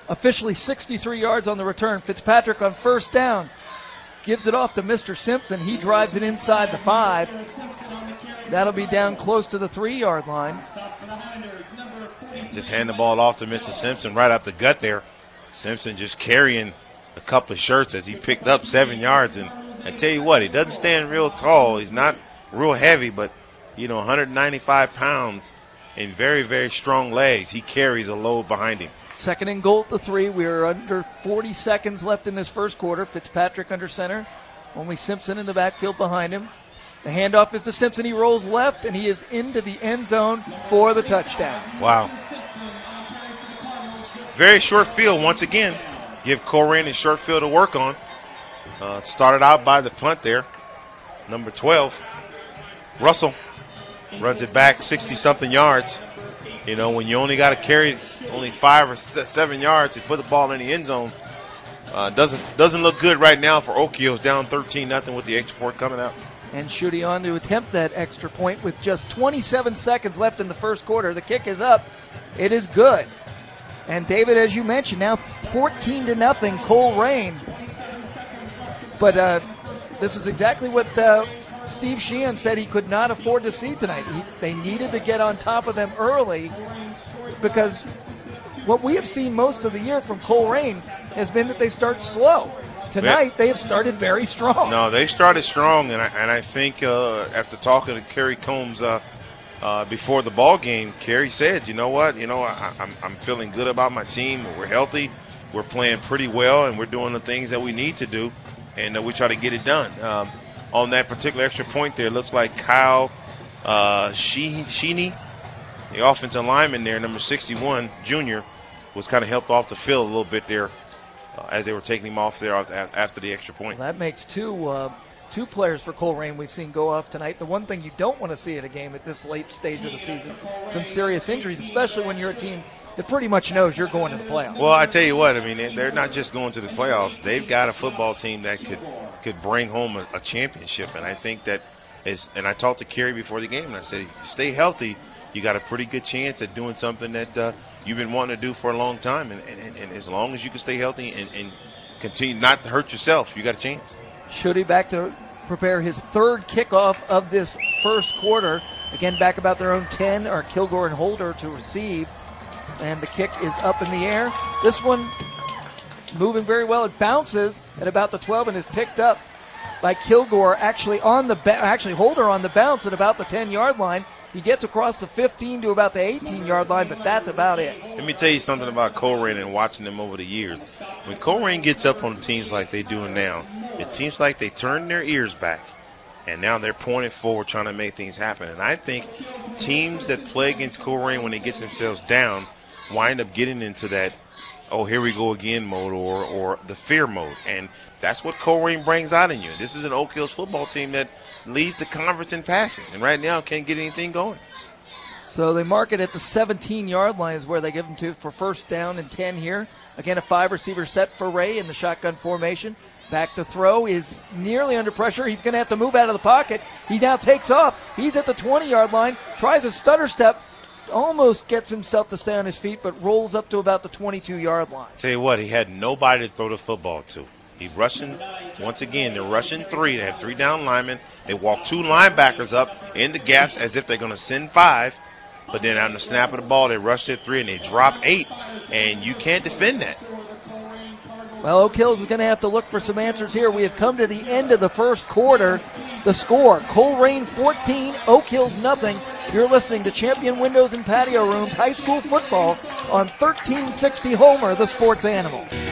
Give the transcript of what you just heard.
Officially 63 yards on the return. Fitzpatrick on first down. Gives it off to Mr. Simpson. He drives it inside the 5. That'll be down close to the 3-yard line. Just hand the ball off to Mr. Simpson right up the gut there. Simpson just carrying a couple of shirts as he picked up 7 yards. And I tell you what, he doesn't stand real tall. He's not real heavy, but, 195 pounds and very, very strong legs. He carries a load behind him. Second and goal at the 3. We are under 40 seconds left in this first quarter. Fitzpatrick under center. Only Simpson in the backfield behind him. The handoff is to Simpson. He rolls left, and he is into the end zone for the touchdown. Wow. Very short field once again. Give Colerain a short field to work on. Started out by the punt there. Number 12, Russell, runs it back 60-something yards. When you only got to carry only 5 or 7 yards to put the ball in the end zone, doesn't look good right now for Oak Hills, down 13-0 with the extra point coming out. And Schutte on to attempt that extra point with just 27 seconds left in the first quarter. The kick is up. It is good. And David, as you mentioned, now 14-0, Colerain. But this is exactly what Steve Sheehan said he could not afford to see tonight. They needed to get on top of them early, because what we have seen most of the year from Colerain has been that they start slow. Tonight, they have started very strong. No, they started strong, and I think after talking to Kerry Combs before the ball game, Kerry said, you know what, I'm feeling good about my team. We're healthy. We're playing pretty well, and we're doing the things that we need to do, and we try to get it done. On that particular extra point there, it looks like Kyle Sheeny, the offensive lineman there, number 61, junior, was kind of helped off the field a little bit there as they were taking him off there after the extra point. Well, that makes two players for Colerain we've seen go off tonight. The one thing you don't want to see at a game at this late stage of the season, some serious injuries, especially when you're a team that pretty much knows you're going to the playoffs. Well, I tell you what, they're not just going to the playoffs. They've got a football team that could bring home a championship, and I think that and I talked to Kerry before the game, and I said, stay healthy. You got a pretty good chance at doing something that you've been wanting to do for a long time, and as long as you can stay healthy and continue not to hurt yourself, you got a chance. Schutte back to prepare his third kickoff of this first quarter. Again, back about their own 10 are Kilgore and Holder to receive. And the kick is up in the air. This one moving very well. It bounces at about the 12 and is picked up by Kilgore, actually Holder on the bounce at about the 10-yard line. He gets across the 15 to about the 18-yard line, but that's about it. Let me tell you something about Colerain and watching them over the years. When Colerain gets up on teams like they're doing now, it seems like they turn their ears back, and now they're pointing forward trying to make things happen. And I think teams that play against Colerain when they get themselves down wind up getting into that, oh, here we go again mode or the fear mode. And that's what Colerain brings out in you. This is an Oak Hills football team that leads the conference in passing, and right now can't get anything going. So they mark it at the 17-yard line is where they give them to for first down and 10 here. Again, a 5-receiver set for Ray in the shotgun formation. Back to throw is nearly under pressure. He's going to have to move out of the pocket. He now takes off. He's at the 20-yard line, tries a stutter step, almost gets himself to stay on his feet, but rolls up to about the 22-yard line. Tell you what, he had nobody to throw the football to. He rushing, once again, they're rushing 3. They have 3 down linemen. They walk 2 linebackers up in the gaps as if they're going to send 5. But then on the snap of the ball, they rush their 3 and they drop 8. And you can't defend that. Well, Oak Hills is going to have to look for some answers here. We have come to the end of the first quarter. The score, Colerain 14, Oak Hills nothing. You're listening to Champion Windows and Patio Rooms High School Football on 1360 Homer, the sports animal.